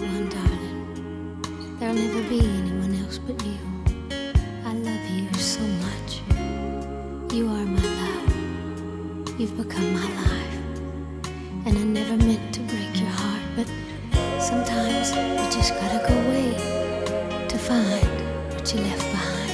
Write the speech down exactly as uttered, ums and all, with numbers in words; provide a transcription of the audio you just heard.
one, darling. There'll never be anyone else but you. I love you so much. You are my love. You've become my life. And I never meant to break your heart, but sometimes you just gotta go away to find what you left behind.